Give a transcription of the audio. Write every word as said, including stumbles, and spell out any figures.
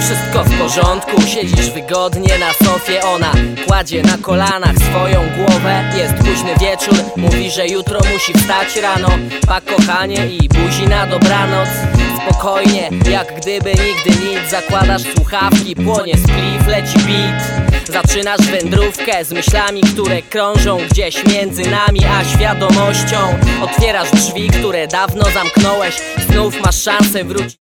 wszystko w porządku. Siedzisz wygodnie na sofie, ona kładzie na kolanach swoją głowę. Jest późny wieczór, mówi, że jutro musi wstać rano. Pa kochanie i buzi na dobranoc. Spokojnie, jak gdyby nigdy nic. Zakładasz słuchawki, płonie spliff, leci beat. Zaczynasz wędrówkę z myślami, które krążą gdzieś między nami a świadomością. Otwierasz drzwi, które dawno zamknąłeś. Znów masz szansę wrócić.